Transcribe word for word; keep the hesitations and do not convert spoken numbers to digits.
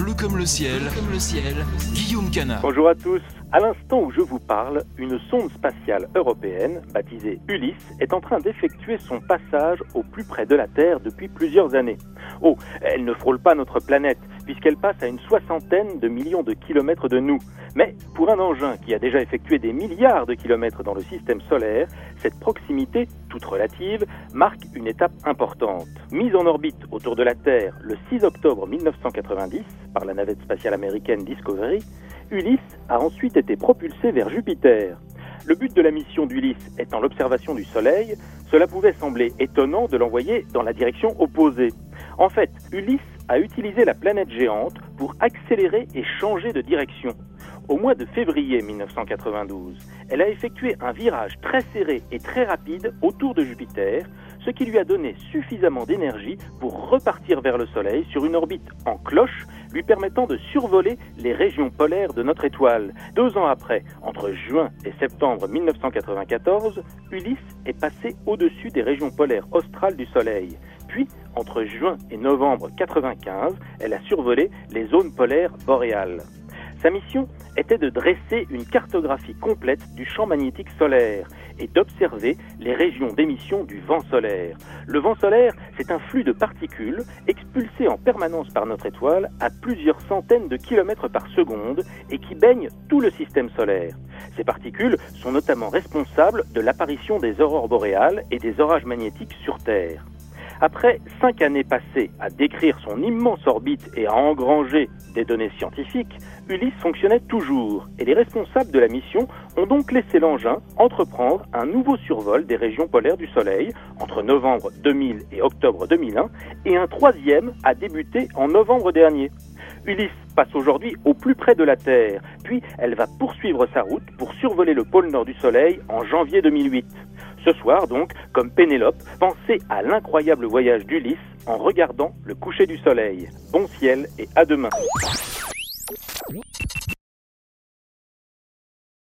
Bleu comme le ciel, comme le ciel, Guillaume Canard. Bonjour à tous. À l'instant où je vous parle, une sonde spatiale européenne, baptisée Ulysse, est en train d'effectuer son passage au plus près de la Terre depuis plusieurs années. Oh, elle ne frôle pas notre planète, puisqu'elle passe à une soixantaine de millions de kilomètres de nous. Mais pour un engin qui a déjà effectué des milliards de kilomètres dans le système solaire, cette proximité, toute relative, marque une étape importante. Mise en orbite autour de la Terre le six octobre mille neuf cent quatre-vingt-dix par la navette spatiale américaine Discovery, Ulysse a ensuite été propulsé vers Jupiter. Le but de la mission d'Ulysse étant l'observation du Soleil, cela pouvait sembler étonnant de l'envoyer dans la direction opposée. En fait, Ulysse a utilisé la planète géante pour accélérer et changer de direction. Au mois de février mille neuf cent quatre-vingt-douze, elle a effectué un virage très serré et très rapide autour de Jupiter, ce qui lui a donné suffisamment d'énergie pour repartir vers le Soleil sur une orbite en cloche, lui permettant de survoler les régions polaires de notre étoile. Deux ans après, entre juin et septembre mille neuf cent quatre-vingt-quatorze, Ulysse est passé au-dessus des régions polaires australes du Soleil. Puis, entre juin et novembre mille neuf cent quatre-vingt-quinze, elle a survolé les zones polaires boréales. Sa mission était de dresser une cartographie complète du champ magnétique solaire et d'observer les régions d'émission du vent solaire. Le vent solaire, c'est un flux de particules expulsées en permanence par notre étoile à plusieurs centaines de kilomètres par seconde et qui baignent tout le système solaire. Ces particules sont notamment responsables de l'apparition des aurores boréales et des orages magnétiques sur Terre. Après cinq années passées à décrire son immense orbite et à engranger des données scientifiques, Ulysse fonctionnait toujours et les responsables de la mission ont donc laissé l'engin entreprendre un nouveau survol des régions polaires du Soleil entre novembre deux mille et octobre deux mille un et un troisième a débuté en novembre dernier. Ulysse passe aujourd'hui au plus près de la Terre, puis elle va poursuivre sa route pour survoler le pôle nord du Soleil en janvier deux mille huit. Ce soir donc, comme Pénélope, pensez à l'incroyable voyage d'Ulysse en regardant le coucher du soleil. Bon ciel et à demain.